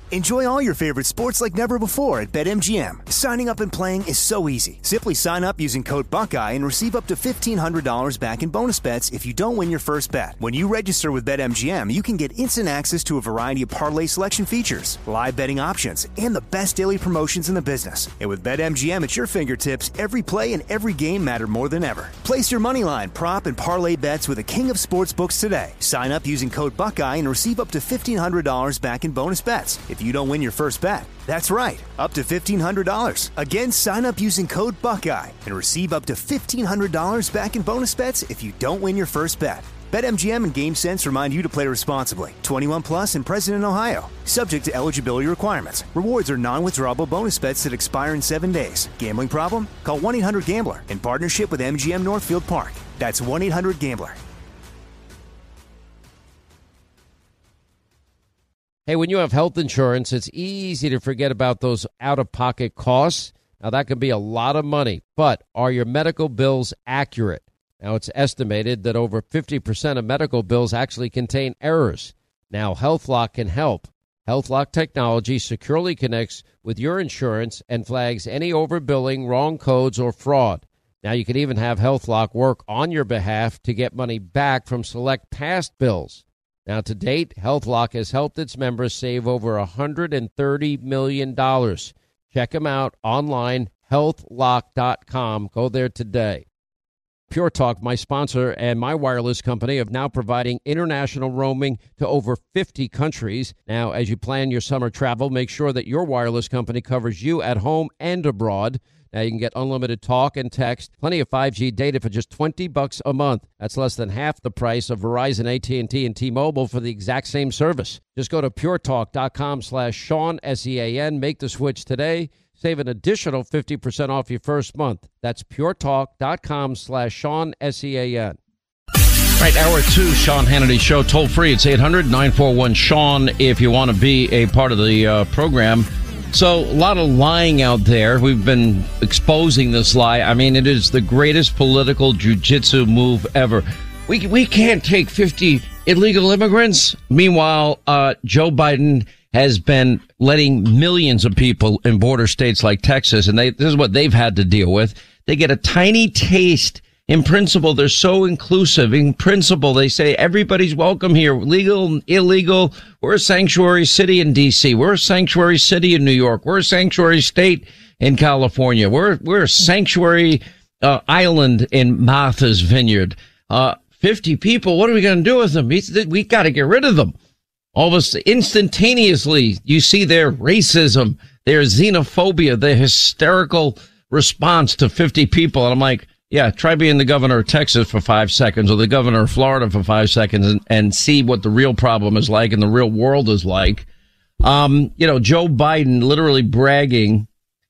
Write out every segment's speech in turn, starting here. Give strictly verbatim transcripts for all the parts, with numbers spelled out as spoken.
Enjoy all your favorite sports like never before at BetMGM. Signing up and playing is so easy. Simply sign up using code Buckeye and receive up to fifteen hundred dollars back in bonus bets if you don't win your first bet. When you register with BetMGM, you can get instant access to a variety of parlay selection features, live betting options, and the best daily promotions in the business. And with BetMGM at your fingertips, every play and every game matter more than ever. Place your moneyline, prop, and parlay bets with the king of sportsbooks today. Sign up using code Buckeye and receive up to fifteen hundred dollars back in bonus bets if you don't win your first bet. That's right, up to fifteen hundred dollars. Again, sign up using code Buckeye and receive up to fifteen hundred dollars back in bonus bets if you don't win your first bet. BetMGM and GameSense remind you to play responsibly. twenty-one plus and present in Ohio. Subject to eligibility requirements. Rewards are non-withdrawable bonus bets that expire in seven days. Gambling problem? Call one eight hundred gambler in partnership with M G M Northfield Park. That's one eight hundred gambler. Hey, when you have health insurance, it's easy to forget about those out-of-pocket costs. Now, that can be a lot of money, but are your medical bills accurate? Now, it's estimated that over fifty percent of medical bills actually contain errors. Now, HealthLock can help. HealthLock technology securely connects with your insurance and flags any overbilling, wrong codes, or fraud. Now, you can even have HealthLock work on your behalf to get money back from select past bills. Now, to date, HealthLock has helped its members save over one hundred thirty million dollars. Check them out online, health lock dot com. Go there today. Pure Talk, my sponsor and my wireless company, are now providing international roaming to over fifty countries. Now, as you plan your summer travel, make sure that your wireless company covers you at home and abroad. Now, you can get unlimited talk and text, plenty of five G data for just twenty bucks a month. That's less than half the price of Verizon, A T and T, and T-Mobile for the exact same service. Just go to puretalk.com slash Sean, S E A N. Make the switch today. Save an additional fifty percent off your first month. That's puretalk.com slash Sean, S E A N. All right, hour two, Sean Hannity Show. Toll free, it's eight hundred nine four one Sean if you want to be a part of the uh, program. So, a lot of lying out there. We've been exposing this lie. I mean, it is the greatest political jujitsu move ever. We we can't take fifty illegal immigrants. Meanwhile, uh, Joe Biden has been letting millions of people in border states like Texas, and they, this is what they've had to deal with. They get a tiny taste. In principle, they're so inclusive. In principle, they say everybody's welcome here, legal, illegal. We're a sanctuary city in D C. We're a sanctuary city in New York. We're a sanctuary state in California. We're we're a sanctuary uh, island in Martha's Vineyard. Uh, fifty people. What are we going to do with them? We, we got to get rid of them. All of us instantaneously, you see their racism, their xenophobia, their hysterical response to fifty people, and I'm like, yeah, try being the governor of Texas for five seconds or the governor of Florida for five seconds and, and see what the real problem is like and the real world is like. Um, you know, Joe Biden literally bragging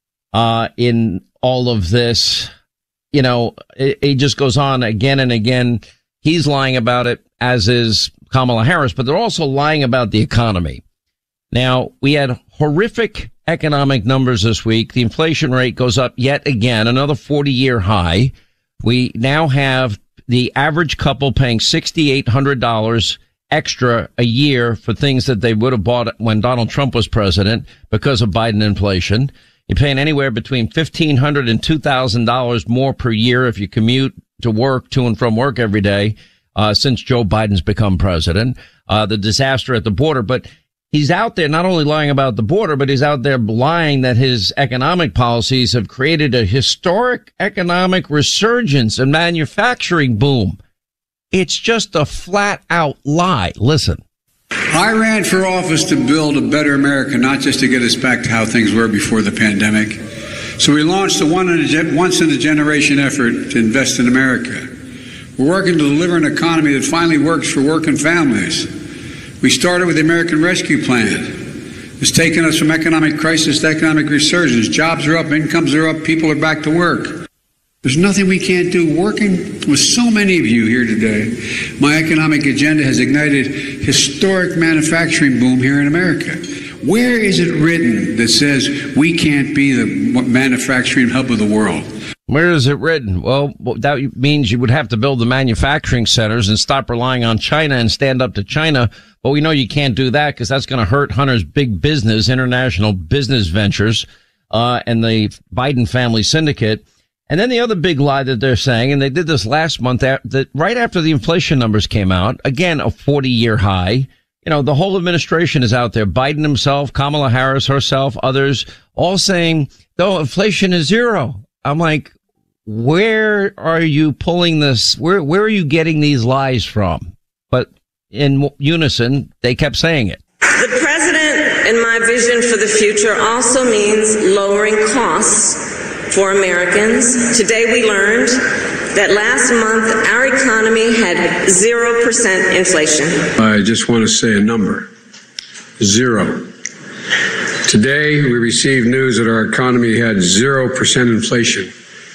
uh, in all of this. You know, it, it just goes on again and again. He's lying about it, as is Kamala Harris, but they're also lying about the economy. Now, we had horrific economic numbers this week. The inflation rate goes up yet again, another forty-year high. We now have the average couple paying six thousand eight hundred dollars extra a year for things that they would have bought when Donald Trump was president because of Biden inflation. You're paying anywhere between fifteen hundred dollars and two thousand dollars more per year if you commute to work, to and from work every day, uh, since Joe Biden's become president. Uh, the disaster at the border. But he's out there not only lying about the border, but he's out there lying that his economic policies have created a historic economic resurgence and manufacturing boom. It's just a flat out lie. Listen. I ran for office to build a better America, not just to get us back to how things were before the pandemic. So we launched a once-in-a-generation effort to invest in America. We're working to deliver an economy that finally works for working families. We started with the American Rescue Plan. It's taken us from economic crisis to economic resurgence. Jobs are up, incomes are up, people are back to work. There's nothing we can't do. Working with so many of you here today, my economic agenda has ignited historic manufacturing boom here in America. Where is it written that says we can't be the manufacturing hub of the world? Where is it written? Well, that means you would have to build the manufacturing centers and stop relying on China and stand up to China. But we know you can't do that because that's going to hurt Hunter's big business, international business ventures, uh, and the Biden family syndicate. And then the other big lie that they're saying, and they did this last month, that right after the inflation numbers came out, again, a forty-year high. You know, the whole administration is out there, Biden himself, Kamala Harris herself, others, all saying, no, inflation is zero. I'm like, where are you pulling this? Where, where are you getting these lies from? But in unison, they kept saying it. The president, in my vision for the future, also means lowering costs for Americans. Today we learned that last month our economy had zero percent inflation. I just want to say a number. Zero. Today we received news that our economy had zero percent inflation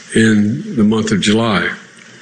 in the month of July.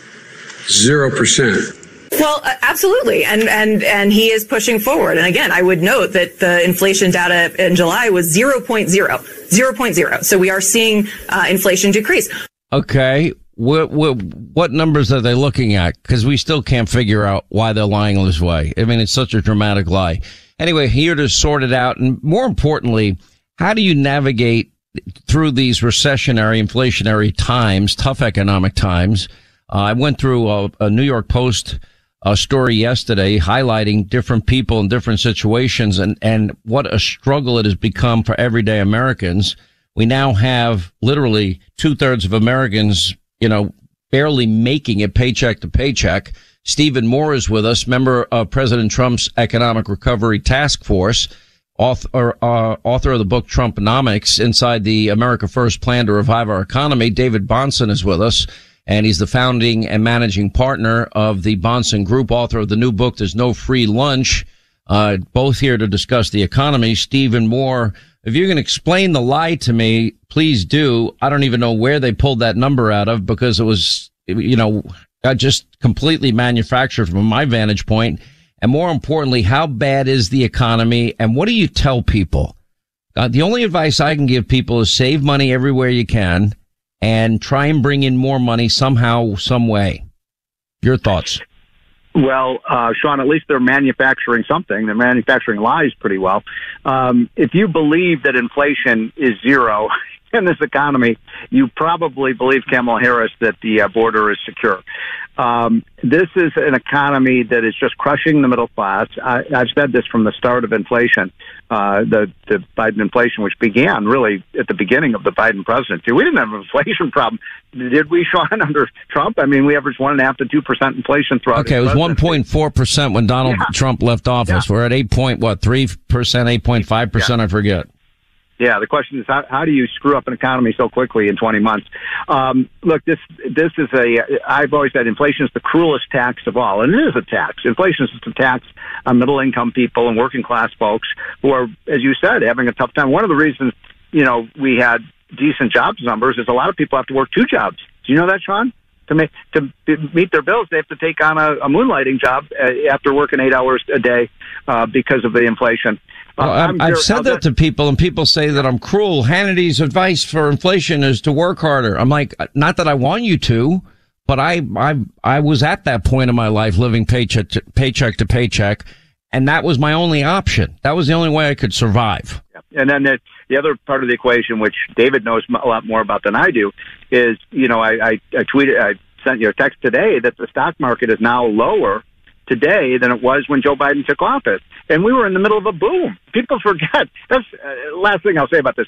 Zero percent. Well, uh, absolutely. And, and, and he is pushing forward. And again, I would note that the inflation data in July was zero point zero, zero point zero. So we are seeing uh, inflation decrease. Okay. What, what, what numbers are they looking at? Because we still can't figure out why they're lying this way. I mean, it's such a dramatic lie. Anyway, here to sort it out. And more importantly, how do you navigate through these recessionary, inflationary times, tough economic times? Uh, I went through a, a New York Post a story yesterday highlighting different people in different situations and, and what a struggle it has become for everyday Americans. We now have literally two thirds of Americans, you know, barely making it paycheck to paycheck. Stephen Moore is with us, member of President Trump's Economic Recovery Task Force, author, uh, author of the book Trumponomics, Inside the America First Plan to Revive Our Economy. David Bahnsen is with us, and he's the founding and managing partner of the Bahnsen Group, author of the new book, There's No Free Lunch, uh, both here to discuss the economy. Stephen Moore, if you can explain the lie to me, please do. I don't even know where they pulled that number out of because it was, you know, just completely manufactured from my vantage point. And more importantly, how bad is the economy and what do you tell people? Uh, the only advice I can give people is save money everywhere you can and try and bring in more money somehow, some way. Your thoughts? Well, uh, Sean, at least they're manufacturing something. They're manufacturing lies pretty well. Um, if you believe that inflation is zero in this economy, you probably believe, Kamala Harris, that the uh, border is secure. Um, this is an economy that is just crushing the middle class. I, I've said this from the start of inflation, uh, the, the Biden inflation, which began really at the beginning of the Biden presidency. We didn't have an inflation problem, did we, Sean, under Trump? I mean, we averaged one and a half to two percent inflation throughout. Okay, it was one point four percent when Donald yeah. Trump left office. Yeah. We're at eight point what three percent, eight point five percent. Yeah. I forget. Yeah, the question is how, how do you screw up an economy so quickly in twenty months? Um, look, this this is a. I've always said inflation is the cruelest tax of all, and it is a tax. Inflation is a tax on middle income people and working class folks who are, as you said, having a tough time. One of the reasons, you know, we had decent jobs numbers is a lot of people have to work two jobs. Do you know that, Sean? To make to meet their bills, they have to take on a, a moonlighting job uh, after working eight hours a day uh, because of the inflation. Well, I've, I've said that to people, and people say that I'm cruel. Hannity's advice for inflation is to work harder. I'm like, not that I want you to, but I, I, I was at that point in my life living paycheck to, paycheck to paycheck, and that was my only option. That was the only way I could survive. And then the, the other part of the equation, which David knows a lot more about than I do, is, you know, I, I, I tweeted, I sent you a text today that the stock market is now lower today than it was when Joe Biden took office. And we were in the middle of a boom. People forget. That's uh, last thing I'll say about this.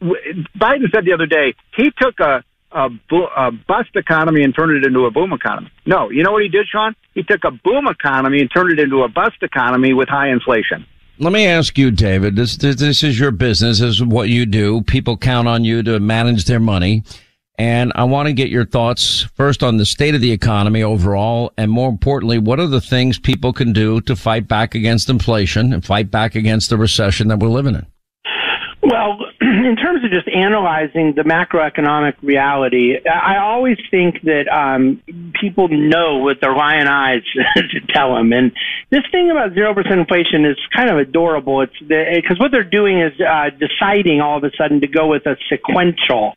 Biden said the other day, he took a, a, bo- a bust economy and turned it into a boom economy. No, you know what he did, Sean? He took a boom economy and turned it into a bust economy with high inflation. Let me ask you, David, this, this, this is your business. This is what you do. People count on you to manage their money. And I want to get your thoughts first on the state of the economy overall, and more importantly, what are the things people can do to fight back against inflation and fight back against the recession that we're living in? Well, in terms of just analyzing the macroeconomic reality, I always think that um, people know what their lion eyes to tell them. And this thing about zero percent inflation is kind of adorable. It's because what they're doing is uh, deciding all of a sudden to go with a sequential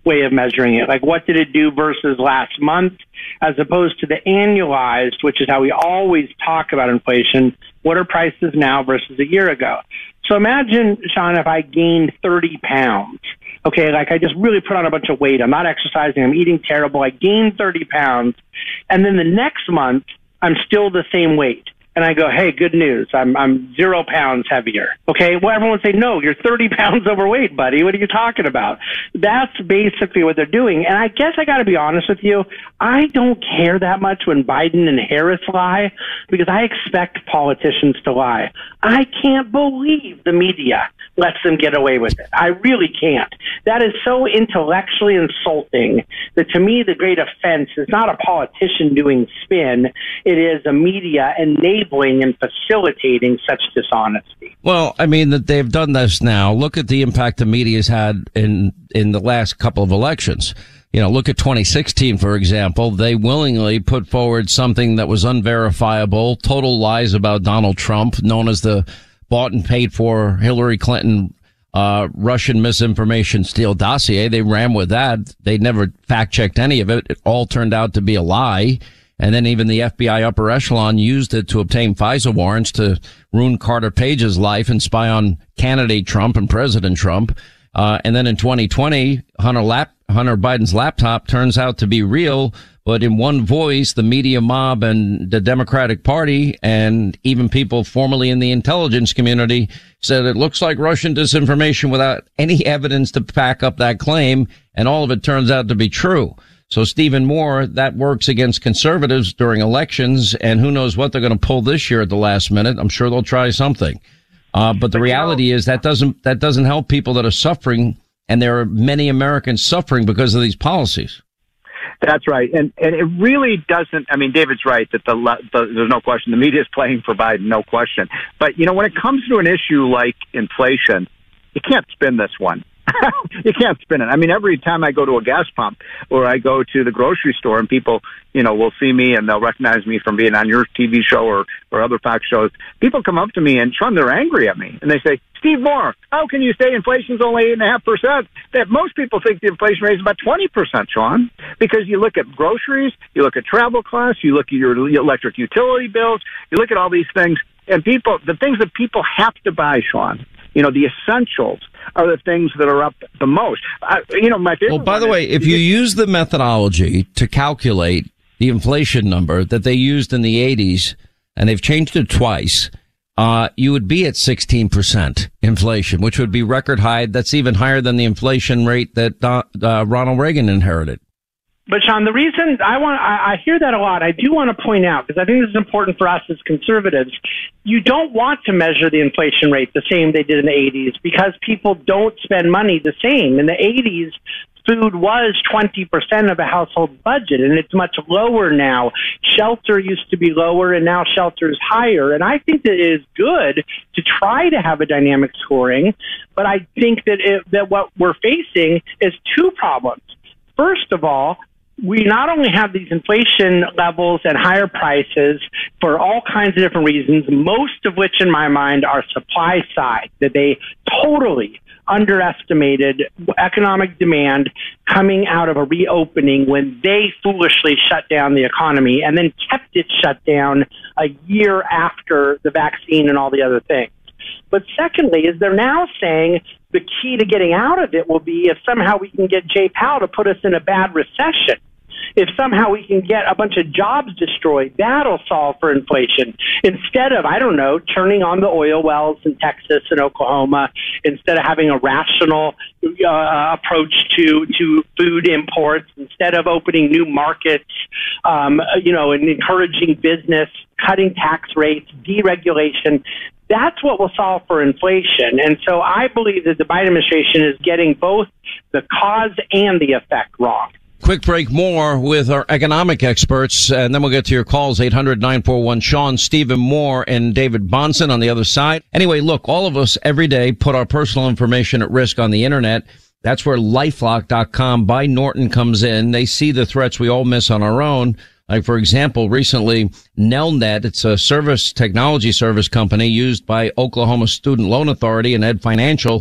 way of measuring it. Like, what did it do versus last month, as opposed to the annualized, which is how we always talk about inflation. What are prices now versus a year ago? So imagine, Sean, if I gained thirty pounds. Okay, like I just really put on a bunch of weight. I'm not exercising. I'm eating terrible. I gained thirty pounds. And then the next month, I'm still the same weight. And I go, hey, good news. I'm I'm zero pounds heavier. Okay, well, everyone would say, no, you're thirty pounds overweight, buddy. What are you talking about? That's basically what they're doing. And I guess I got to be honest with you. I don't care that much when Biden and Harris lie, because I expect politicians to lie. I can't believe the media lets them get away with it. I really can't. That is so intellectually insulting that, to me, the great offense is not a politician doing spin. It is a media enabling and facilitating such dishonesty. Well, I mean, that they've done this now. Look at the impact the media's had in, in the last couple of elections. You know, look at twenty sixteen, for example. They willingly put forward something that was unverifiable, total lies about Donald Trump, known as the bought and paid for Hillary Clinton uh Russian misinformation steal dossier. They ran with that. They never fact-checked any of it. It all turned out to be a lie. And then even the F B I upper echelon used it to obtain FISA warrants to ruin Carter Page's life and spy on candidate Trump and President Trump. Uh, and then in twenty twenty, Hunter Lap, Hunter Biden's laptop turns out to be real, but in one voice, the media mob and the Democratic Party and even people formerly in the intelligence community said it looks like Russian disinformation without any evidence to back up that claim. And all of it turns out to be true. So Stephen Moore, that works against conservatives during elections, and who knows what they're going to pull this year at the last minute. I'm sure they'll try something. Uh, but the reality is that doesn't, that doesn't help people that are suffering. And there are many Americans suffering because of these policies. That's right. And and it really doesn't, I mean, David's right that the, the there's no question the media is playing for Biden, no question. But, you know, when it comes to an issue like inflation, you can't spin this one. You can't spin it. I mean, every time I go to a gas pump or I go to the grocery store and people, you know, will see me and they'll recognize me from being on your T V show or, or other Fox shows. People come up to me and, Sean, they're angry at me. And they say, Steve Moore, how can you say inflation's only eight point five percent? That most people think the inflation rate is about twenty percent, Sean, because you look at groceries, you look at travel costs, you look at your electric utility bills, you look at all these things, and people, the things that people have to buy, Sean, you know, the essentials are the things that are up the most. I, you know, my favorite. Well, by the way, if you use the methodology to calculate the inflation number that they used in the eighties, and they've changed it twice, uh, you would be at sixteen percent inflation, which would be record high. That's even higher than the inflation rate that uh, uh, Ronald Reagan inherited. But Sean, the reason I want, I, I hear that a lot. I do want to point out, because I think this is important for us as conservatives. You don't want to measure the inflation rate the same they did in the eighties, because people don't spend money the same. In the eighties, food was twenty percent of a household budget, and it's much lower now. Shelter used to be lower, and now shelter is higher. And I think that it is good to try to have a dynamic scoring, but I think that it, that what we're facing is two problems. First of all, we not only have these inflation levels and higher prices for all kinds of different reasons, most of which in my mind are supply side, that they totally underestimated economic demand coming out of a reopening when they foolishly shut down the economy and then kept it shut down a year after the vaccine and all the other things. But secondly, is they're now saying the key to getting out of it will be if somehow we can get Jay Powell to put us in a bad recession. If somehow we can get a bunch of jobs destroyed, that'll solve for inflation. Instead of, I don't know, turning on the oil wells in Texas and Oklahoma, instead of having a rational uh, approach to, to food imports, instead of opening new markets, um, you know, and encouraging business, cutting tax rates, deregulation. That's what will solve for inflation. And so I believe that the Biden administration is getting both the cause and the effect wrong. Quick break, more with our economic experts, and then we'll get to your calls, eight hundred, nine four one, Sean, Stephen Moore, and David Bonson on the other side. Anyway, look, all of us every day put our personal information at risk on the Internet. That's where LifeLock dot com by Norton comes in. They see the threats we all miss on our own. Like, for example, recently, Nelnet, it's a service technology service company used by Oklahoma Student Loan Authority and Ed Financial,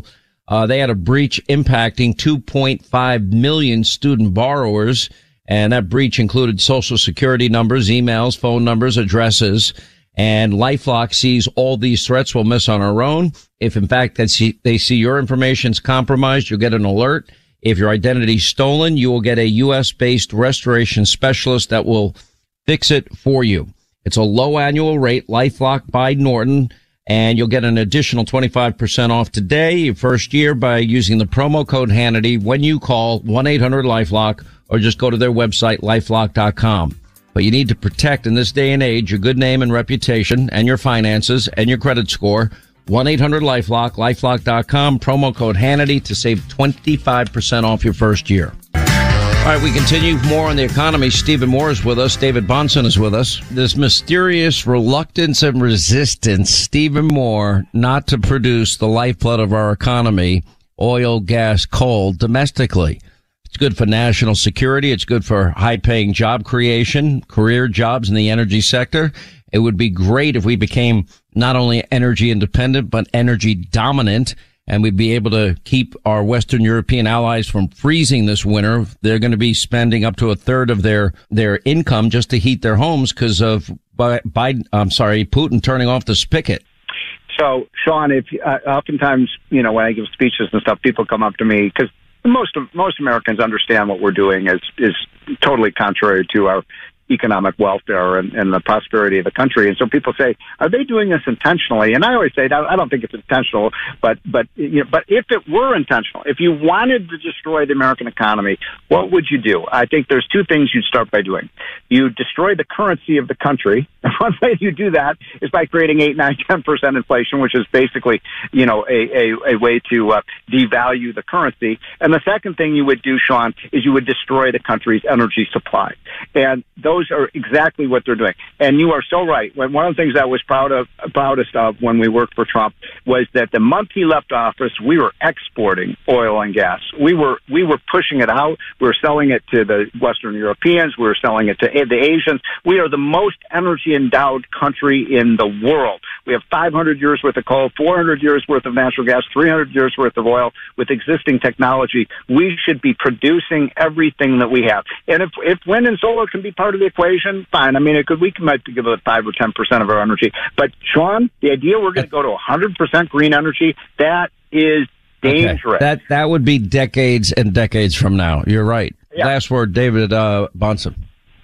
Uh, they had a breach impacting two point five million student borrowers, and that breach included Social Security numbers, emails, phone numbers, addresses. And LifeLock sees all these threats we'll miss on our own. If, in fact, they see, they see your information's compromised, you'll get an alert. If your identity's stolen, you will get a U S-based restoration specialist that will fix it for you. It's a low annual rate, LifeLock by Norton, and you'll get an additional twenty-five percent off today, your first year, by using the promo code Hannity when you call one eight hundred LifeLock or just go to their website, lifelock dot com. But you need to protect, in this day and age, your good name and reputation and your finances and your credit score. one eight hundred LifeLock, lifelock dot com, promo code Hannity to save twenty-five percent off your first year. All right, we continue more on the economy. Stephen Moore is with us. David Bahnsen is with us. This mysterious reluctance and resistance, Stephen Moore, not to produce the lifeblood of our economy, oil, gas, coal, domestically. It's good for national security. It's good for high-paying job creation, career jobs in the energy sector. It would be great if we became not only energy independent, but energy dominant, and we'd be able to keep our Western European allies from freezing this winter. They're going to be spending up to a third of their, their income just to heat their homes because of Biden, I'm sorry, Putin turning off the spigot. So, Sean, if uh, oftentimes, you know, when I give speeches and stuff, people come up to me because most of, most Americans understand what we're doing is, is totally contrary to our economic welfare and, and the prosperity of the country. And so people say, are they doing this intentionally? And I always say, I don't think it's intentional, but, but, you know, but if it were intentional, if you wanted to destroy the American economy, what would you do? I think there's two things you'd start by doing. You destroy the currency of the country. And one way you do that is by creating eight, nine, ten percent inflation, which is basically, you know, a, a, a way to uh, devalue the currency. And the second thing you would do, Sean, is you would destroy the country's energy supply. And those are exactly what they're doing. And you are so right. One of the things I was proud of, proudest of when we worked for Trump was that the month he left office, we were exporting oil and gas. We were we were pushing it out. We were selling it to the Western Europeans. We were selling it to the Asians. We are the most energy-endowed country in the world. We have five hundred years worth of coal, four hundred years worth of natural gas, three hundred years worth of oil. With existing technology, we should be producing everything that we have. And if, if wind and solar can be part of the equation, fine. I mean, it could, we might give it five or ten percent of our energy. But, Sean, the idea we're going to go to one hundred percent green energy, that is dangerous. Okay. That that would be decades and decades from now. You're right. Yeah. Last word, David uh, Bahnsen.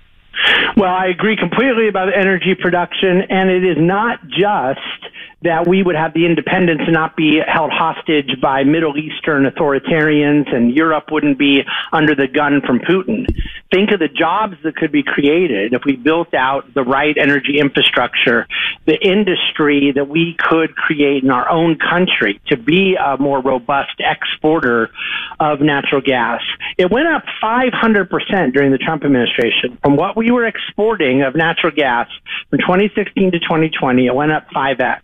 Well, I agree completely about energy production, and it is not just that we would have the independence and not be held hostage by Middle Eastern authoritarians, and Europe wouldn't be under the gun from Putin. Think of the jobs that could be created if we built out the right energy infrastructure, the industry that we could create in our own country to be a more robust exporter of natural gas. It went up five hundred percent during the Trump administration. From what we were exporting of natural gas from twenty sixteen to twenty twenty, it went up five X.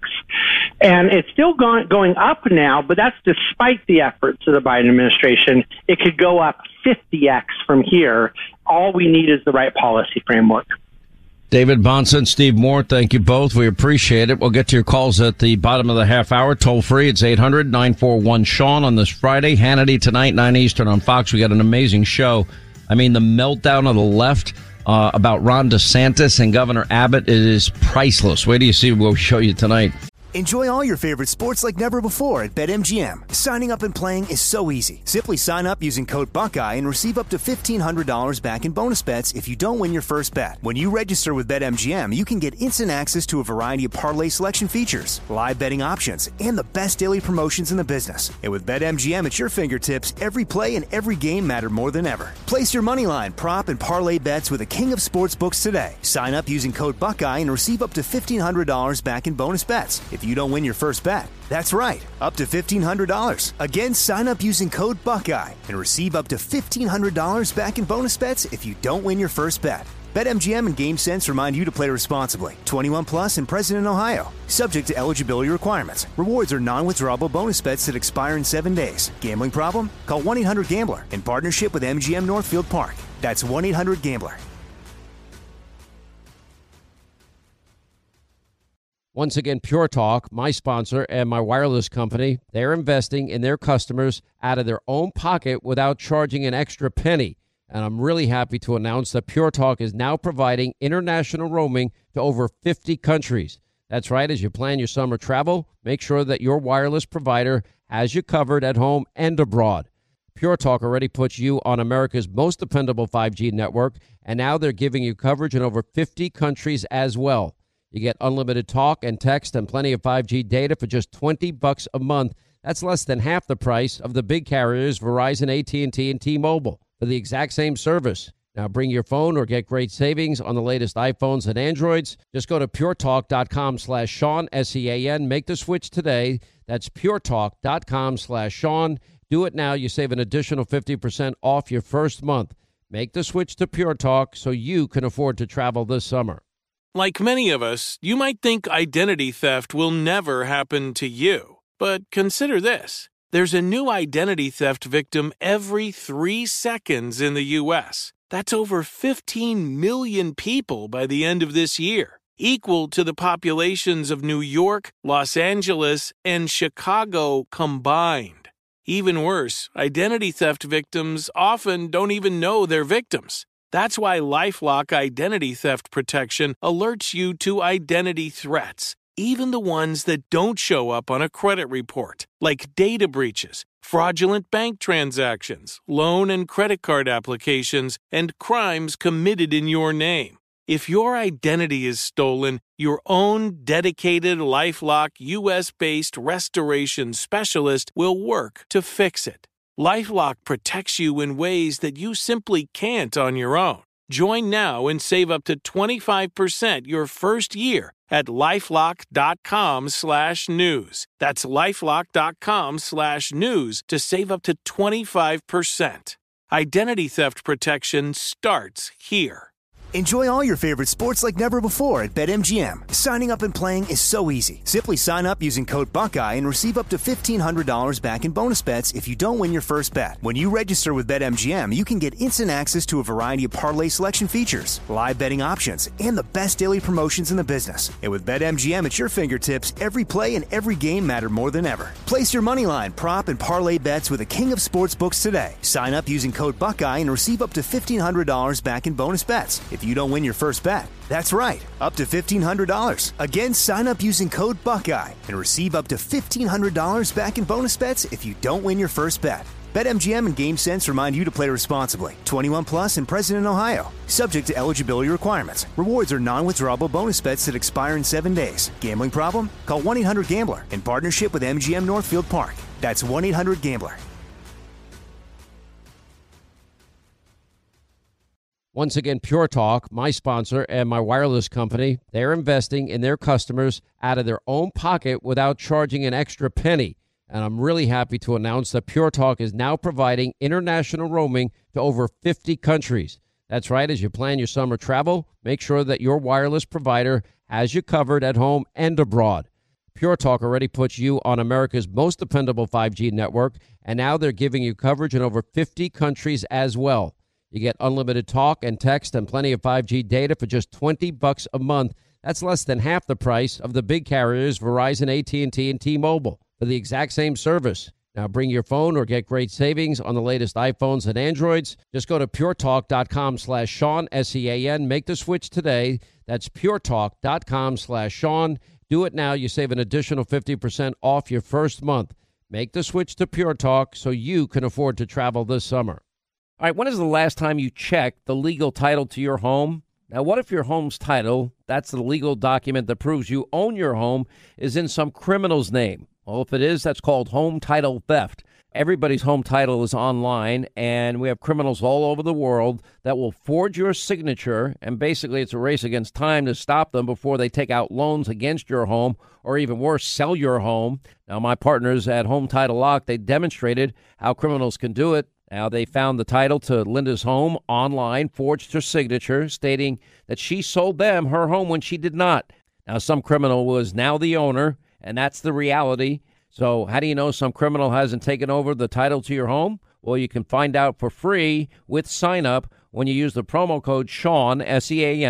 And it's still going, going up now, but that's despite the efforts of the Biden administration. It could go up fifty X from here. All we need is the right policy framework. David Bahnsen, Steve Moore, thank you both. We appreciate it. We'll get to your calls at the bottom of the half hour. Toll free. It's eight hundred nine four one Sean on this Friday. Hannity tonight, nine Eastern on Fox. We got an amazing show. I mean, the meltdown of the left uh, about Ron DeSantis and Governor Abbott is priceless. Wait till you see what we'll show you tonight. Enjoy all your favorite sports like never before at BetMGM. Signing up and playing is so easy. Simply sign up using code Buckeye and receive up to fifteen hundred dollars back in bonus bets if you don't win your first bet. When you register with BetMGM, you can get instant access to a variety of parlay selection features, live betting options, and the best daily promotions in the business. And with BetMGM at your fingertips, every play and every game matter more than ever. Place your moneyline, prop, and parlay bets with the king of sportsbooks today. Sign up using code Buckeye and receive up to fifteen hundred dollars back in bonus bets if you don't win your first bet. That's right, up to fifteen hundred dollars. Again, sign up using code Buckeye and receive up to fifteen hundred dollars back in bonus bets if you don't win your first bet. BetMGM and GameSense remind you to play responsibly. twenty-one plus and present in Ohio. Subject to eligibility requirements. Rewards are non-withdrawable bonus bets that expire in seven days. Gambling problem? Call one eight hundred gambler in partnership with M G M Northfield Park. That's one eight hundred gambler. Once again, Pure Talk, my sponsor and my wireless company, they're investing in their customers out of their own pocket without charging an extra penny. And I'm really happy to announce that Pure Talk is now providing international roaming to over fifty countries. That's right. As you plan your summer travel, make sure that your wireless provider has you covered at home and abroad. Pure Talk already puts you on America's most dependable five G network, and now they're giving you coverage in over fifty countries as well. You get unlimited talk and text and plenty of five G data for just twenty bucks a month. That's less than half the price of the big carriers Verizon, A T and T, and T-Mobile for the exact same service. Now bring your phone or get great savings on the latest iPhones and Androids. Just go to puretalk.com slash Sean, S E A N. Make the switch today. That's puretalk.com slash Sean. Do it now. You save an additional fifty percent off your first month. Make the switch to Pure Talk so you can afford to travel this summer. Like many of us, you might think identity theft will never happen to you. But consider this. There's a new identity theft victim every three seconds in the U S. That's over fifteen million people by the end of this year, equal to the populations of New York, Los Angeles, and Chicago combined. Even worse, identity theft victims often don't even know they're victims. That's why LifeLock Identity Theft Protection alerts you to identity threats, even the ones that don't show up on a credit report, like data breaches, fraudulent bank transactions, loan and credit card applications, and crimes committed in your name. If your identity is stolen, your own dedicated LifeLock U S-based restoration specialist will work to fix it. LifeLock protects you in ways that you simply can't on your own. Join now and save up to twenty-five percent your first year at LifeLock.com slash news. That's LifeLock.com slash news to save up to twenty-five percent. Identity theft protection starts here. Enjoy all your favorite sports like never before at BetMGM. Signing up and playing is so easy. Simply sign up using code Buckeye and receive up to fifteen hundred dollars back in bonus bets if you don't win your first bet. When you register with BetMGM, you can get instant access to a variety of parlay selection features, live betting options, and the best daily promotions in the business. And with BetMGM at your fingertips, every play and every game matter more than ever. Place your moneyline, prop, and parlay bets with the king of sportsbooks today. Sign up using code Buckeye and receive up to fifteen hundred dollars back in bonus bets if you don't win your first bet. That's right, up to fifteen hundred dollars. Again, sign up using code Buckeye and receive up to fifteen hundred dollars back in bonus bets if you don't win your first bet. BetMGM and GameSense remind you to play responsibly. twenty-one plus and present in Ohio. Subject to eligibility requirements. Rewards are non-withdrawable bonus bets that expire in seven days. Gambling problem? Call one eight hundred gambler in partnership with M G M Northfield Park. That's one eight hundred gambler. Once again, Pure Talk, my sponsor and my wireless company, they're investing in their customers out of their own pocket without charging an extra penny. And I'm really happy to announce that Pure Talk is now providing international roaming to over fifty countries. That's right. As you plan your summer travel, make sure that your wireless provider has you covered at home and abroad. Pure Talk already puts you on America's most dependable five G network, and now they're giving you coverage in over fifty countries as well. You get unlimited talk and text and plenty of five G data for just twenty bucks a month. That's less than half the price of the big carriers Verizon, A T and T, and T-Mobile for the exact same service. Now bring your phone or get great savings on the latest iPhones and Androids. Just go to puretalk.com slash Sean, S E A N. Make the switch today. That's puretalk.com slash Sean. Do it now. You save an additional fifty percent off your first month. Make the switch to Pure Talk so you can afford to travel this summer. All right, when is the last time you checked the legal title to your home? Now, what if your home's title, that's the legal document that proves you own your home, is in some criminal's name? Well, if it is, that's called home title theft. Everybody's home title is online, and we have criminals all over the world that will forge your signature, and basically it's a race against time to stop them before they take out loans against your home, or even worse, sell your home. Now, my partners at Home Title Lock, they demonstrated how criminals can do it. Now, they found the title to Linda's home online, forged her signature, stating that she sold them her home when she did not. Now, some criminal was now the owner, and that's the reality. So how do you know some criminal hasn't taken over the title to your home? Well, you can find out for free with sign up when you use the promo code Sean, S E A N,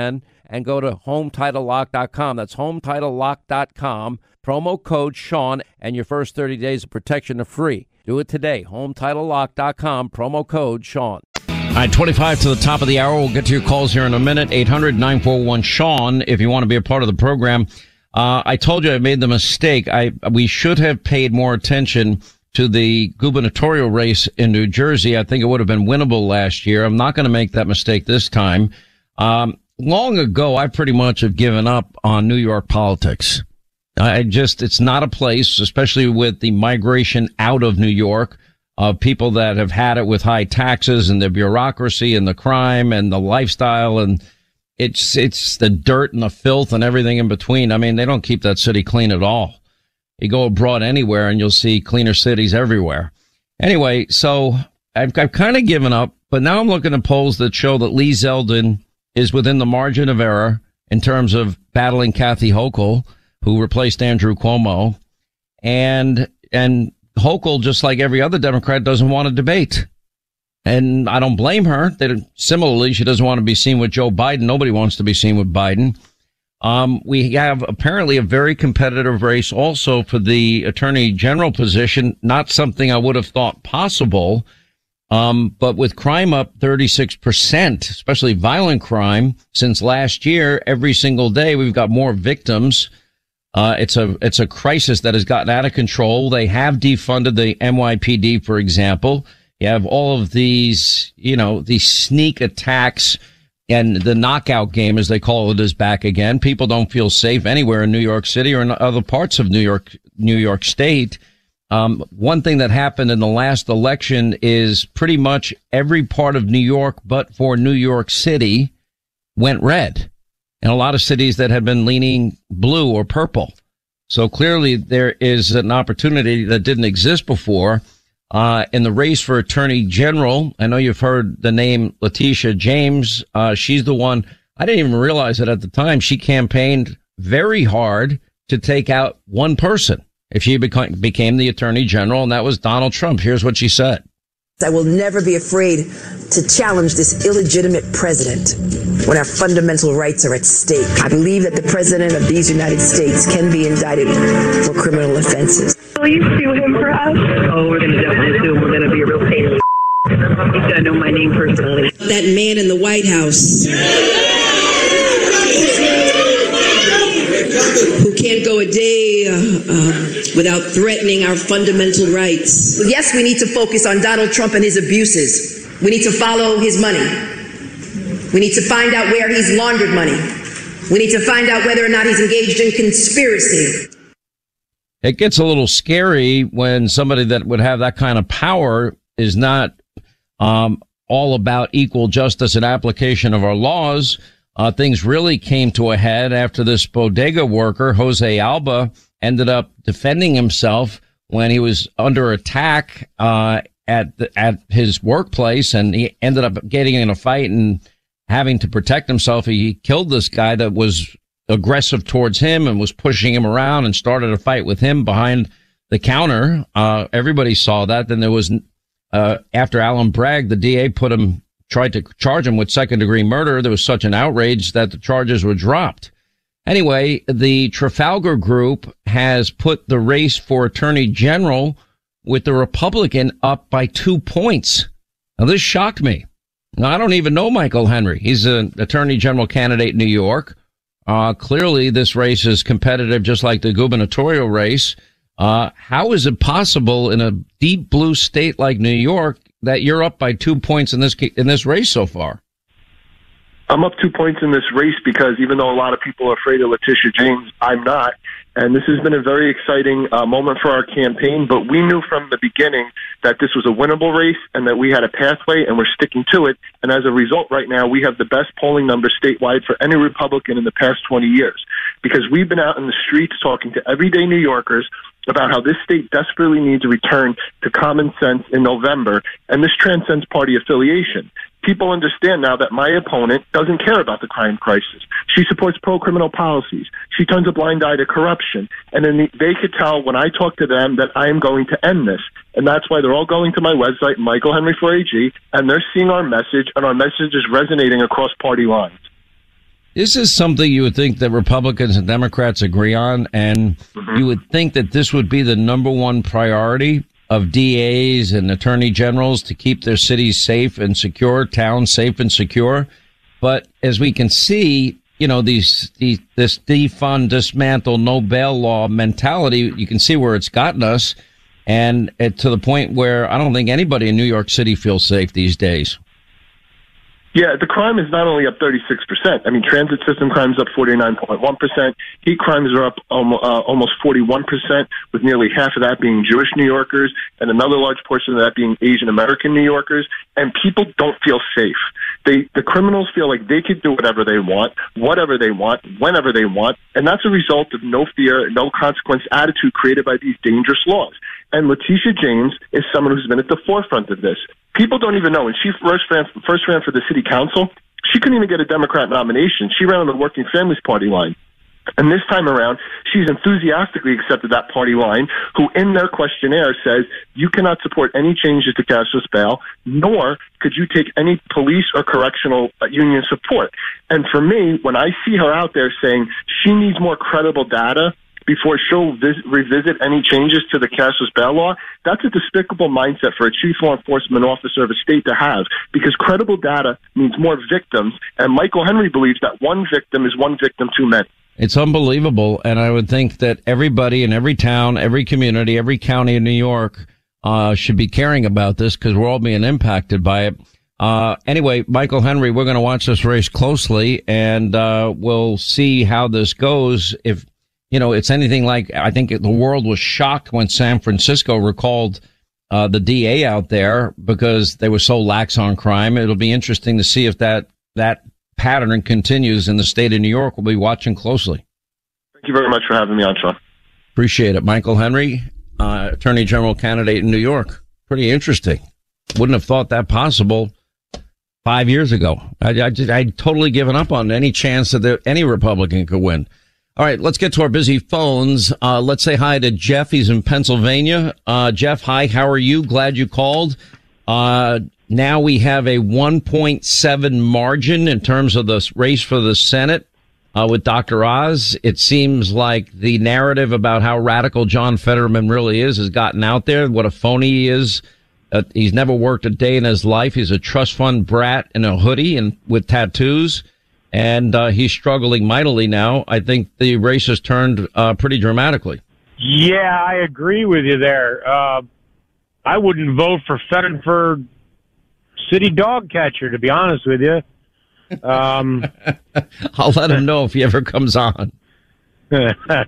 and go to home title lock dot com. That's home title lock dot com. Promo code Sean, and your first thirty days of protection are free. Do it today. home title lock dot com. Promo code Sean. All right, twenty-five to the top of the hour. We'll get to your calls here in a minute. eight hundred nine four one Sean if you want to be a part of the program. Uh, I told you I made the mistake. I we should have paid more attention to the gubernatorial race in New Jersey. I think it would have been winnable last year. I'm not going to make that mistake this time. Um, long ago, I pretty much have given up on New York politics. I just, it's not a place, especially with the migration out of New York of people that have had it with high taxes and the bureaucracy and the crime and the lifestyle, and it's it's the dirt and the filth and everything in between. I mean, they don't keep that city clean at all. You go abroad anywhere and you'll see cleaner cities everywhere. Anyway, so I've, I've kind of given up, but now I'm looking at polls that show that Lee Zeldin is within the margin of error in terms of battling Kathy Hochul, who replaced Andrew Cuomo, and and Hochul, just like every other Democrat, doesn't want to debate. And I don't blame her. They, similarly, she doesn't want to be seen with Joe Biden. Nobody wants to be seen with Biden. Um, we have apparently a very competitive race also for the attorney general position. Not something I would have thought possible. Um, but with crime up thirty-six percent, especially violent crime since last year, every single day we've got more victims. Uh, it's a, it's a crisis that has gotten out of control. They have defunded the N Y P D, for example. You have all of these, you know, these sneak attacks, and the knockout game, as they call it, is back again. People don't feel safe anywhere in New York City or in other parts of New York, New York State. Um, one thing that happened in the last election is pretty much every part of New York, but for New York City, went red. And a lot of cities that had been leaning blue or purple. So clearly there is an opportunity that didn't exist before. Uh, in the race for Attorney General, I know you've heard the name Letitia James. Uh, she's the one, I didn't even realize it at the time. She campaigned very hard to take out one person if she beca- became the Attorney General, and that was Donald Trump. Here's what she said. I will never be afraid to challenge this illegitimate president when our fundamental rights are at stake. I believe that the president of these United States can be indicted for criminal offenses. Will you sue him for us? Oh, we're going to definitely sue him. We're going to be a real pain in the He's got to know my name personally. That man in the White House who can't go a day uh, uh, without threatening our fundamental rights. Yes, we need to focus on Donald Trump and his abuses. We need to follow his money. We need to find out where he's laundered money. We need to find out whether or not he's engaged in conspiracy. It gets a little scary when somebody that would have that kind of power is not um, all about equal justice and application of our laws. Uh, things really came to a head after this bodega worker, Jose Alba, ended up defending himself when he was under attack uh, at the, at his workplace, and he ended up getting in a fight and having to protect himself. He killed this guy that was aggressive towards him and was pushing him around and started a fight with him behind the counter. Uh, everybody saw that. Then there was, uh, after Alan Bragg, the D A put him, tried to charge him with second degree murder. There was such an outrage that the charges were dropped. Anyway, the Trafalgar Group has put the race for Attorney General with the Republican up by two points. Now, this shocked me. Now, I don't even know Michael Henry. He's an Attorney General candidate in New York. Uh, clearly, this race is competitive, just like the gubernatorial race. Uh, how is it possible in a deep blue state like New York that you're up by two points in this in this race so far? I'm up two points in this race because even though a lot of people are afraid of Letitia James, I'm not. And this has been a very exciting uh, moment for our campaign. But we knew from the beginning that this was a winnable race and that we had a pathway, and we're sticking to it. And as a result, right now, we have the best polling numbers statewide for any Republican in the past twenty years. Because we've been out in the streets talking to everyday New Yorkers about how this state desperately needs a return to common sense in November. And this transcends party affiliation. People understand now that my opponent doesn't care about the crime crisis. She supports pro-criminal policies. She turns a blind eye to corruption. And then they could tell when I talk to them that I am going to end this. And that's why they're all going to my website, Michael Henry for A G, and they're seeing our message, and our message is resonating across party lines. This is something you would think that Republicans and Democrats agree on, and mm-hmm. you would think that this would be the number one priority of D As and attorney generals to keep their cities safe and secure, towns safe and secure. But as we can see, you know, these, these this defund, dismantle, no bail law mentality, you can see where it's gotten us, and it, to the point where I don't think anybody in New York City feels safe these days. Yeah, the crime is not only up thirty-six percent. I mean, transit system crimes up forty-nine point one percent. Heat crimes are up almost, uh, almost forty-one percent, with nearly half of that being Jewish New Yorkers and another large portion of that being Asian American New Yorkers. And people don't feel safe. They, the criminals feel like they could do whatever they want, whatever they want, whenever they want. And that's a result of no fear, no consequence attitude created by these dangerous laws. And Letitia James is someone who's been at the forefront of this. People don't even know. When she first ran, first ran for the city council, she couldn't even get a Democrat nomination. She ran on the Working Families Party line. And this time around, she's enthusiastically accepted that party line, who in their questionnaire says, you cannot support any changes to cashless bail, nor could you take any police or correctional union support. And for me, when I see her out there saying she needs more credible data before she'll vis- revisit any changes to the cashless bail law, that's a despicable mindset for a chief law enforcement officer of a state to have, because credible data means more victims, and Michael Henry believes that one victim is one victim too many. It's unbelievable, and I would think that everybody in every town, every community, every county in New York uh should be caring about this, because we're all being impacted by it. Uh anyway, Michael Henry, we're going to watch this race closely, and uh we'll see how this goes. If you know, it's anything like, I think the world was shocked when San Francisco recalled uh, the D A out there because they were so lax on crime. It'll be interesting to see if that, that pattern continues in the state of New York. We'll be watching closely. Thank you very much for having me on, Sean. Appreciate it. Michael Henry, uh, Attorney General candidate in New York. Pretty interesting. Wouldn't have thought that possible five years ago. I, I just, I'd totally given up on any chance that there, any Republican could win. All right, let's get to our busy phones. Uh, let's say hi to Jeff. He's in Pennsylvania. Uh, Jeff, hi. How are you? Glad you called. Uh, now we have a one point seven margin in terms of the race for the Senate, uh, with Doctor Oz. It seems like the narrative about how radical John Fetterman really is has gotten out there. What a phony he is. Uh, he's never worked a day in his life. He's a trust fund brat in a hoodie and with tattoos. And uh, he's struggling mightily now. I think the race has turned uh, pretty dramatically. Yeah, I agree with you there. Uh, I wouldn't vote for Fetterman for city dog catcher, to be honest with you. Um, I'll let him know if he ever comes on. uh,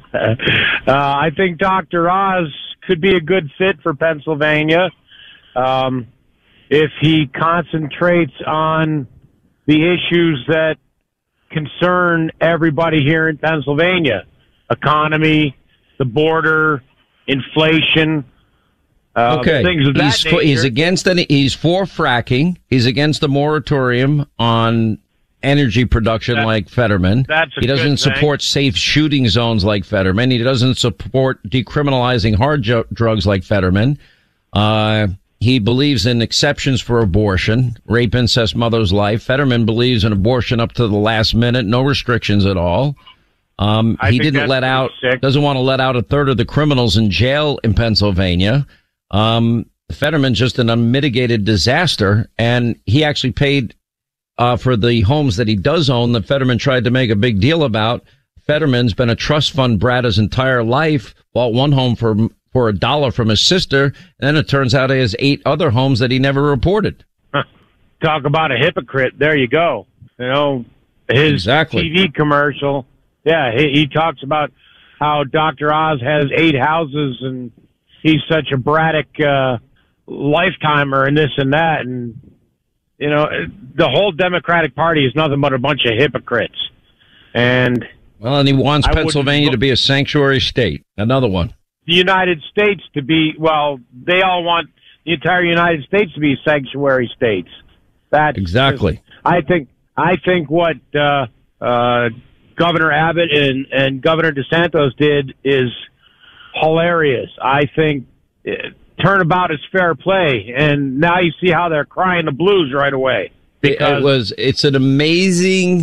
I think Doctor Oz could be a good fit for Pennsylvania um, if he concentrates on the issues that concern everybody here in Pennsylvania: economy, the border, inflation. Uh, okay, things of that he's, nature. he's against any. He's for fracking. He's against the moratorium on energy production that, like Fetterman. That's a he doesn't good support thing. safe shooting zones like Fetterman. He doesn't support decriminalizing hard ju- drugs like Fetterman. Uh, He believes in exceptions for abortion, rape, incest, mother's life. Fetterman believes in abortion up to the last minute, no restrictions at all. Um, he didn't let out, sick. doesn't want to let out a third of the criminals in jail in Pennsylvania. Um, Fetterman's just an unmitigated disaster, and he actually paid uh, for the homes that he does own that Fetterman tried to make a big deal about. Fetterman's been a trust fund brat his entire life, bought one home for for a dollar from his sister, and then it turns out he has eight other homes that he never reported. Huh. Talk about a hypocrite. There you go. You know, his exactly. T V commercial. Yeah, he, he talks about how Doctor Oz has eight houses and he's such a braddock uh, lifetimer and this and that. And, you know, the whole Democratic Party is nothing but a bunch of hypocrites. And well, and he wants I Pennsylvania to be a sanctuary state. Another one. The United States to be, well, they all want the entire United States to be sanctuary states. That's exactly. Just, I think, I think what, uh, uh, Governor Abbott and, and Governor DeSantis did is hilarious. I think uh, turnabout is fair play. And now you see how they're crying the blues right away. Because it was, it's an amazing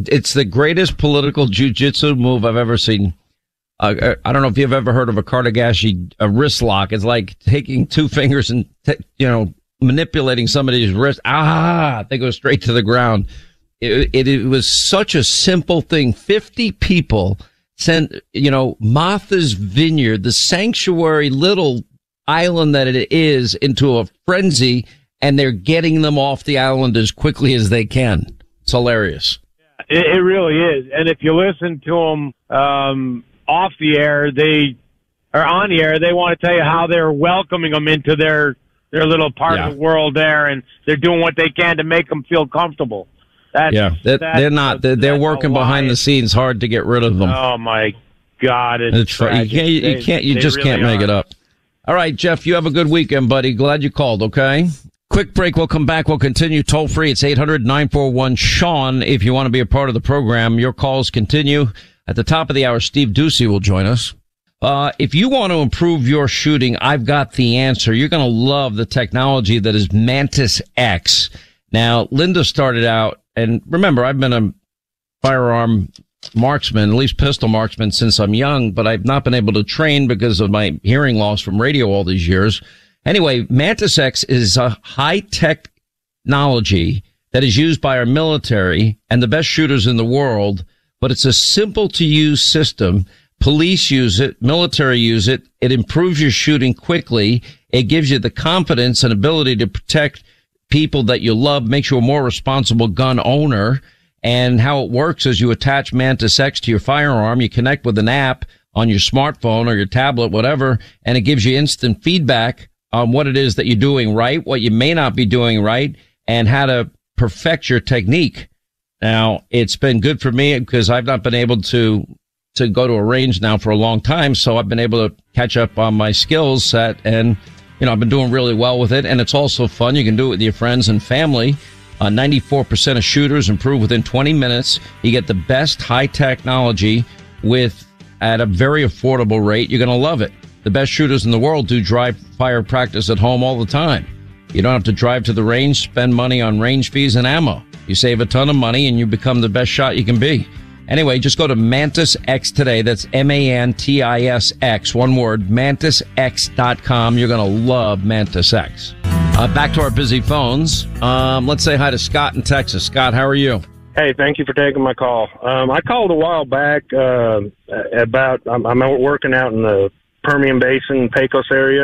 It's the greatest political jujitsu move I've ever seen. Uh, I don't know if you've ever heard of a Kartagashi a wrist lock. It's like taking two fingers and, t- you know, manipulating somebody's wrist. Ah, they go straight to the ground. It, it, it was such a simple thing. fifty people sent, you know, Martha's Vineyard, the sanctuary little island that it is, into a frenzy, and they're getting them off the island as quickly as they can. It's hilarious. It, it really is. And if you listen to them um, off the air, they or on the air, they want to tell you how they're welcoming them into their their little part yeah. of the world there, and they're doing what they can to make them feel comfortable. That's, yeah, they're, that's, they're not. They're, they're working behind the scenes hard to get rid of them. Oh my God, it's, it's tragic. You can't. You, they, can't, you just really can't make are. it up. All right, Jeff, you have a good weekend, buddy. Glad you called. Okay. Quick break. We'll come back. We'll continue toll free. It's eight hundred nine four one Sean. If you want to be a part of the program, your calls continue. At the top of the hour, Steve Ducey will join us. Uh, if you want to improve your shooting, I've got the answer. You're going to love the technology that is Mantis X. Now, Linda started out, and remember, I've been a firearm marksman, at least pistol marksman, since I'm young, but I've not been able to train because of my hearing loss from radio all these years. Anyway, Mantis X is a high-tech technology that is used by our military and the best shooters in the world, but it's a simple-to-use system. Police use it, military use it. It improves your shooting quickly. It gives you the confidence and ability to protect people that you love, makes you a more responsible gun owner. And how it works is you attach Mantis X to your firearm, you connect with an app on your smartphone or your tablet, whatever, and it gives you instant feedback on what it is that you're doing right, what you may not be doing right, and how to perfect your technique. Now, it's been good for me because I've not been able to to go to a range now for a long time, so I've been able to catch up on my skills set, and, you know, I've been doing really well with it, and it's also fun. You can do it with your friends and family. Uh, ninety-four percent of shooters improve within twenty minutes. You get the best high technology with at a very affordable rate. You're going to love it. The best shooters in the world do dry fire practice at home all the time. You don't have to drive to the range, spend money on range fees and ammo. You save a ton of money and you become the best shot you can be. Anyway, just go to Mantis X today. That's M A N T I S X, one word, mantis x dot com. You're going to love Mantis X. Uh, back to our busy phones. Um, let's say hi to Scott in Texas. Scott, how are you? Hey, thank you for taking my call. Um, I called a while back uh, about, I'm, I'm working out in the Permian Basin, Pecos area,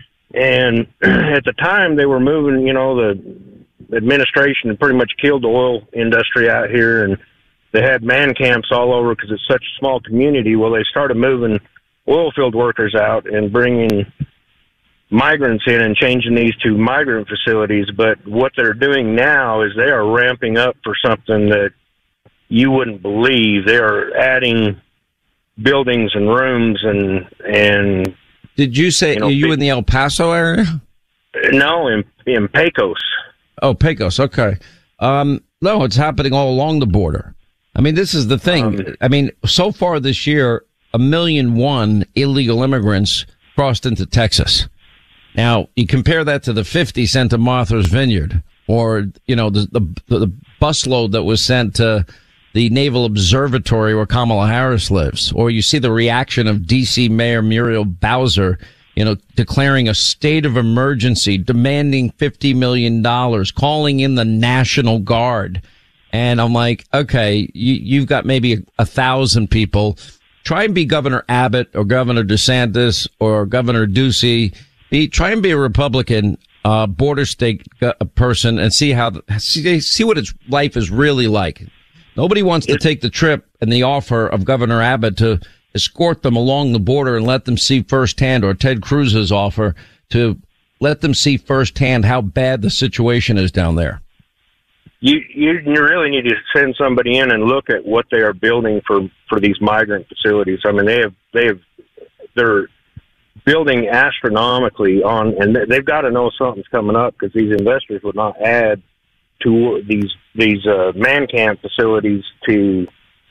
and at the time they were moving, you know, the administration had pretty much killed the oil industry out here, and they had man camps all over because it's such a small community. Well, they started moving oil field workers out and bringing migrants in and changing these to migrant facilities. But what they're doing now is they are ramping up for something that you wouldn't believe. They are adding buildings and rooms and and. Did you say, you know, are you big, in the El Paso area? No, in in Pecos. Oh, Pecos. Okay. Um, no, it's happening all along the border. I mean, this is the thing. Um, I mean, so far this year, a million one illegal immigrants crossed into Texas. Now, you compare that to the fifty sent to Martha's Vineyard, or, you know, the, the, the busload that was sent to the Naval Observatory where Kamala Harris lives, or you see the reaction of D C Mayor Muriel Bowser, you know, declaring a state of emergency, demanding fifty million dollars, calling in the National Guard. And I'm like, okay, you, you've got maybe a, a thousand people. Try and be Governor Abbott or Governor DeSantis or Governor Ducey. Be, try and be a Republican, uh, border state uh, person and see how, see, see what its life is really like. Nobody wants to take the trip and the offer of Governor Abbott to escort them along the border and let them see firsthand, or Ted Cruz's offer to let them see firsthand how bad the situation is down there. You, you you really need to send somebody in and look at what they are building for, for these migrant facilities. I mean, they have they have they're building astronomically on, and they've got to know something's coming up because these investors would not add to these these uh, man camp facilities to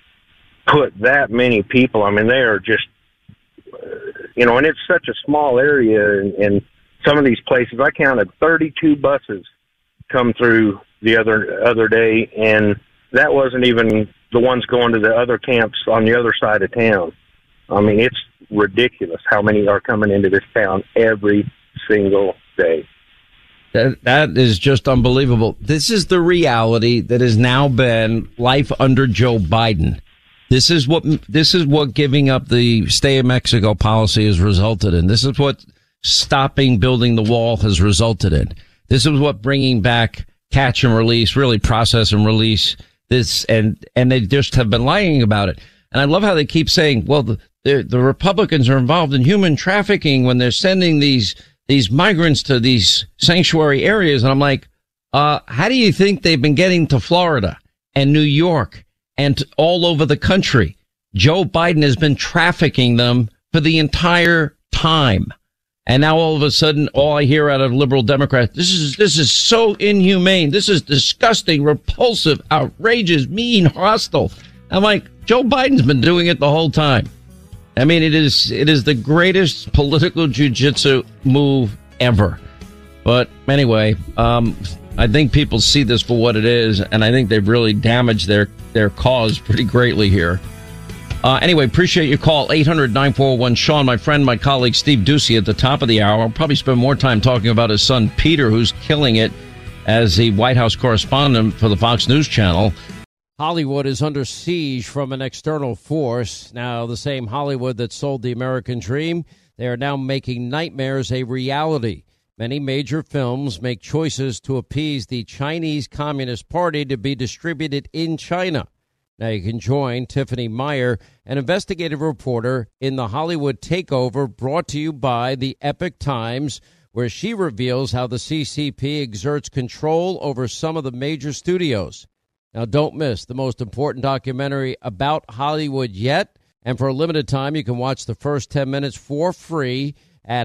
put that many people. I mean, they are just uh, you know, and it's such a small area, and, and some of these places I counted thirty-two buses come through the other other day, and that wasn't even the ones going to the other camps on the other side of town. I mean, it's ridiculous how many are coming into this town every single day. That, that is just unbelievable. This is the reality that has now been life under Joe Biden. This is what this is what giving up the Stay in Mexico policy has resulted in. This is what stopping building the wall has resulted in. This is what bringing back catch and release, really process and release this, and and they just have been lying about it. And I love how they keep saying, well, the the, the Republicans are involved in human trafficking when they're sending these these migrants to these sanctuary areas. And I'm like, uh, how do you think they've been getting to Florida and New York and all over the country? Joe Biden has been trafficking them for the entire time. And now all of a sudden, all I hear out of liberal Democrats, this is, this is so inhumane. This is disgusting, repulsive, outrageous, mean, hostile. I'm like, Joe Biden's been doing it the whole time. I mean, it is, it is the greatest political jujitsu move ever. But anyway, um, I think people see this for what it is, and I think they've really damaged their, their cause pretty greatly here. Uh, anyway, appreciate your call. eight hundred, nine four one, Sean. My friend, my colleague, Steve Ducey at the top of the hour. I'll probably spend more time talking about his son, Peter, who's killing it as the White House correspondent for the Fox News Channel. Hollywood is under siege from an external force. Now, the same Hollywood that sold the American dream, they are now making nightmares a reality. Many major films make choices to appease the Chinese Communist Party to be distributed in China. Now you can join Tiffany Meyer, an investigative reporter in the Hollywood Takeover, brought to you by the Epoch Times, where she reveals how the C C P exerts control over some of the major studios. Now don't miss the most important documentary about Hollywood yet, and for a limited time you can watch the first ten minutes for free at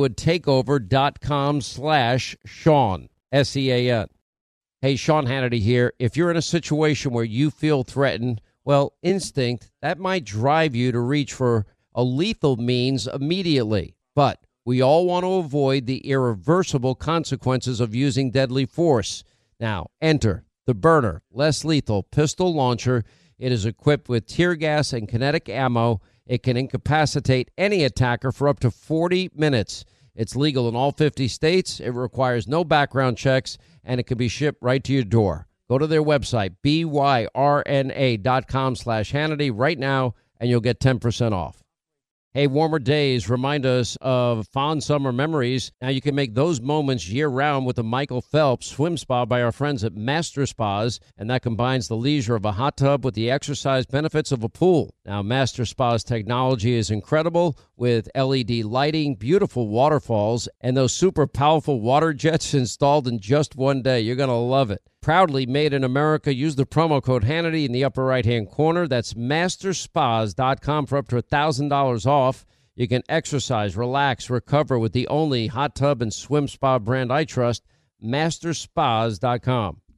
hollywoodtakeover.com slash Sean, S E A N. Hey, Sean Hannity here. If you're in a situation where you feel threatened, well, instinct, that might drive you to reach for a lethal means immediately. But we all want to avoid the irreversible consequences of using deadly force. Now, enter the Byrna less lethal pistol launcher. It is equipped with tear gas and kinetic ammo. It can incapacitate any attacker for up to forty minutes. It's legal in all fifty states. It requires no background checks, and it can be shipped right to your door. Go to their website, byrna.com slash Hannity right now, and you'll get ten percent off. Hey, warmer days remind us of fond summer memories. Now you can make those moments year-round with the Michael Phelps Swim Spa by our friends at Master Spas, and that combines the leisure of a hot tub with the exercise benefits of a pool. Now, Master Spa's technology is incredible with L E D lighting, beautiful waterfalls, and those super powerful water jets installed in just one day. You're going to love it. Proudly made in America. Use the promo code Hannity in the upper right-hand corner. That's master spas dot com for up to one thousand dollars off. You can exercise, relax, recover with the only hot tub and swim spa brand I trust, master spas dot com.